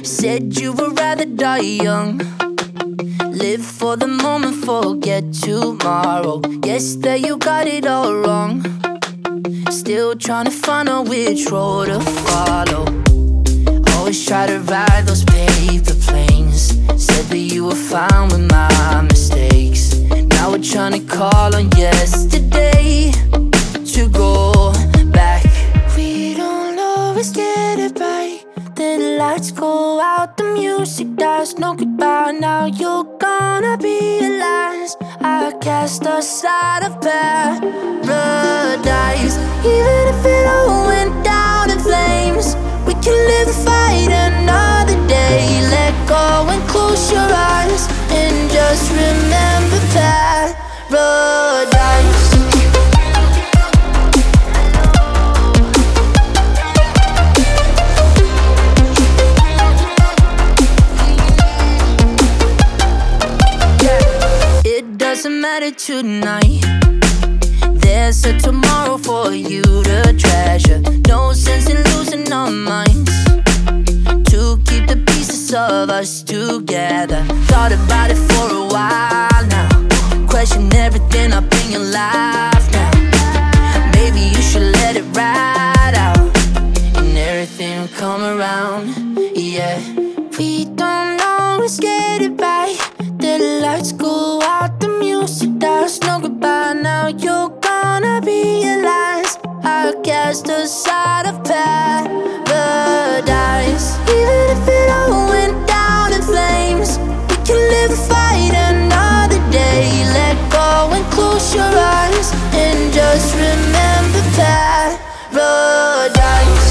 Said you would rather die young. Live for the moment, forget tomorrow. Guess that you got it all wrong. Still trying to find out which road to follow. Always try to ride those paper planes. Said that you were fine with my mistakes. Now we're trying to call on yesterday to go back. We don't always get it right. Then the lights go out, the music dies, no goodbye. Now you're gonna be realize I cast aside of paradise. Even if it all went down in flames, we can live and fight another day. Let go and close your eyes and just remember paradise. Doesn't matter tonight. There's a tomorrow for you to treasure. No sense in losing our minds. To keep the pieces of us together. Thought about it for a while now. Question everything up in your life now. Maybe you should let it ride out, and everything will come around. Yeah, we don't always get it right. The lights go out, the music dies, no goodbye. Now you're gonna realize I cast aside of paradise. Even if it all went down in flames, we can live and fight another day. Let go and close your eyes and just remember paradise.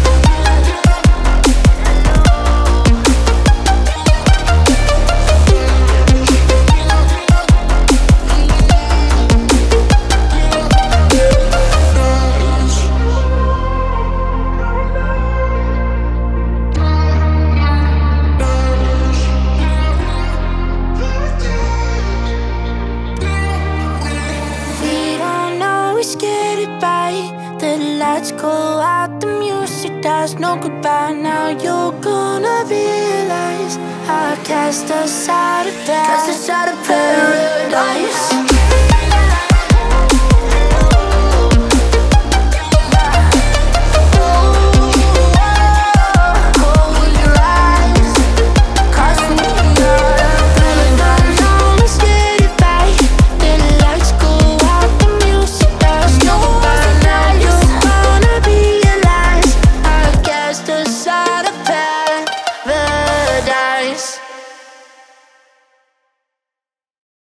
Lights go out, the music dies, no goodbye. Now you're gonna realize I cast aside of paradise. Paradise.